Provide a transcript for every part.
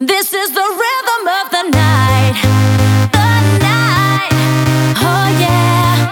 This is the rhythm of the night. The night. Oh yeah.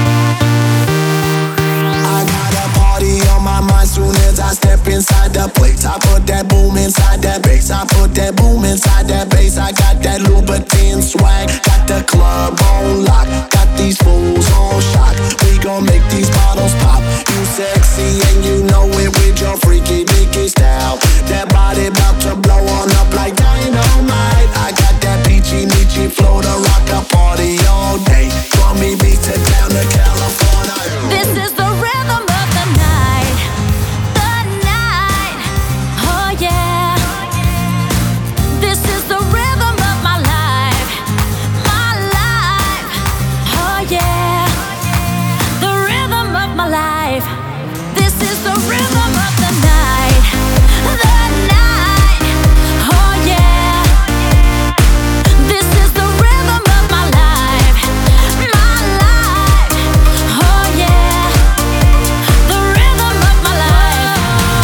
I got a party on my mind soon as I step inside the place. I put that boom inside that bass. I put that boom inside that bass. I got that Louboutin swag. Got the club on lock. Got these fools on shock. We gon' make these bottles pop. You sexy and you know it with your freaky dicky style. That body bout to blow on up like dynamite. I got that peachy Nietzsche flow to rock a party all day. From Ibiza down to California. This is the rhythm of the night. The night. Oh yeah. This is the rhythm of my life. My life. Oh yeah. The rhythm of my life. This is the rhythm of the night. The night. Oh yeah. This is the rhythm of my life. My life. Oh yeah. The rhythm of my life.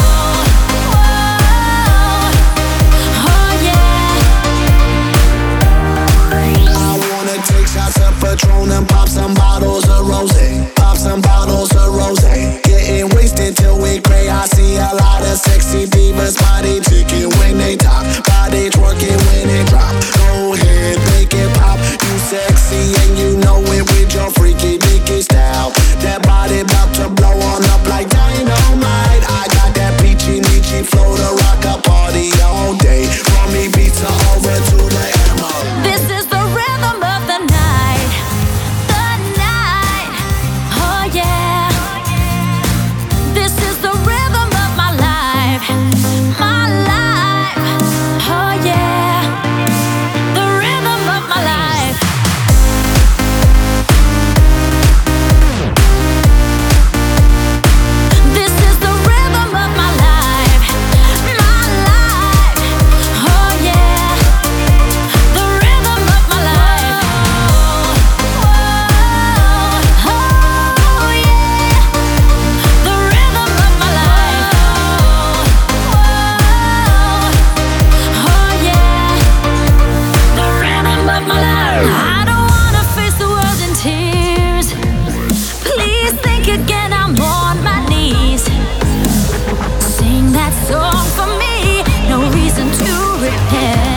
Oh yeah. I wanna take shots of Patron and pop some bottles of rosé. Pop some bottles of rosé. Getting wasted till we gray. I see a lot of sexy divas body ticking when they talk, body twerking when they drop. Go ahead, make it pop. You sexy and you know it with your freaky dicky style. That body bout to blow on up like dynamite. I got that peachy Nietzsche flow to rock a party all day. From Ibiza over to the Emerald. This is the rhythm of the night. The night. Oh yeah. This is the rhythm of my life. My life. Oh yeah. The rhythm of my life. This is the rhythm of my life. My life. Oh yeah. The rhythm of my life. Oh yeah. The rhythm of my life. Oh yeah. The rhythm of my life. I don't wanna face the world in tears. Please think again, I'm on my knees. Sing that song for me. No reason to repent.